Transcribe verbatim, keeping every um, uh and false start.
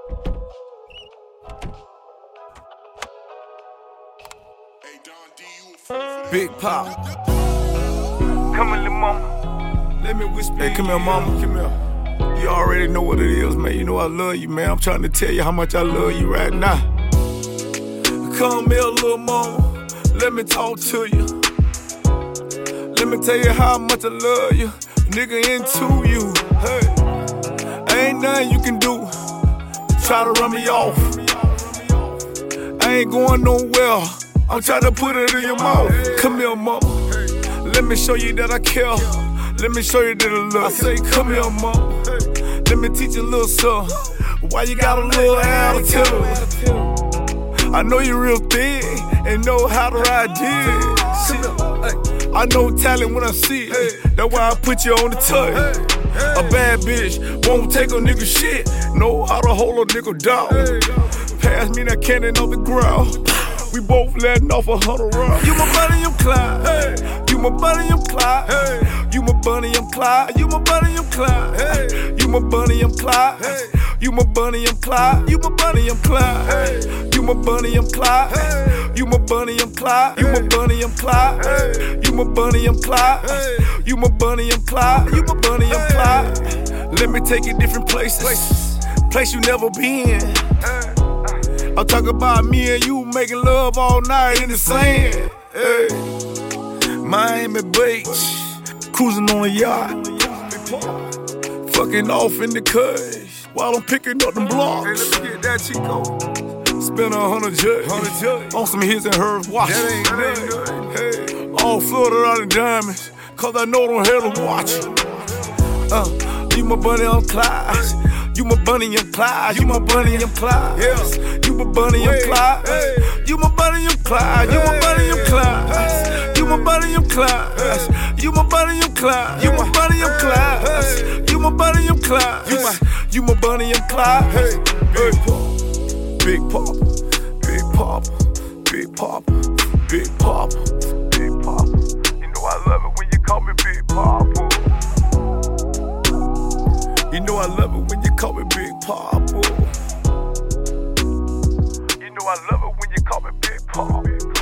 Big Pop. Come here, little mama. Let me whisper. Hey, come here, mama. Come here. You already know what it is, man. You know I love you, man. I'm trying to tell you how much I love you right now. Come here, little mama. Let me talk to you. Let me tell you how much I love you. Nigga, into you. Hey, ain't nothing you can do to try to run me off. I ain't going nowhere. I'm trying to put it in your mouth. Come here, mama. Let me show you that I care. Let me show you that I love. I say, come here, mama. Let me teach you a little something. Why you got a little attitude? I know you real thick and know how to ride dick. I know talent when I see it. That's why I put you on the tug. A bad bitch won't take a nigga shit. Know how to hold a nigga down. Pass me that cannon on the ground. We both letting off a hundred rounds. You my Bonnie, I'm Clyde. Hey. You my Bonnie, I'm Clyde. Hey. You my Bonnie, I'm Clyde. You my Bonnie, I'm Clyde. Hey. You my Bonnie, I'm Clyde. Hey. You my Bonnie, I'm Clyde. You my Bonnie, I'm Clyde. Hey. You my Bonnie, I'm Clyde. Hey. You my Bonnie, I'm Clyde. You my Bonnie, I'm Clyde. Hey. You my Bonnie, I'm Clyde. Hey. You my Bonnie, I'm Clyde. You my Bonnie, I'm Clyde. Let me take you different places, place you never been. I'm talking about me and you making love all night in the sand. Hey. Miami Beach, cruising on a yacht, fucking off in the cush while I'm picking up them blocks. Hey, let me get that Chico. Spend a hundred J on some his and hers watch. That ain't, that ain't hey. All flooded out in diamonds, cause I know I don't have to watch. Uh, you my Bonnie, I'm Clyde. You my Bonnie, I'm Clyde. You my Bonnie, I'm Clyde. Yes. You my Bonnie, I'm Clyde. Hey. You my Bonnie, I'm Clyde. You my Bonnie, I'm Clyde. You my Bonnie, I'm Clyde. You my Bonnie, I'm Clyde. You my Bonnie, I'm Clyde. You my Bonnie, I'm Clyde. You my, you my Bonnie, I'm Clyde. Hey, big pop, big pop, big pop, big pop, big pop. You know I love it when you call me Big Pop. You know I love it when you call me Big Pop. You know I love it when you call me Big Pop.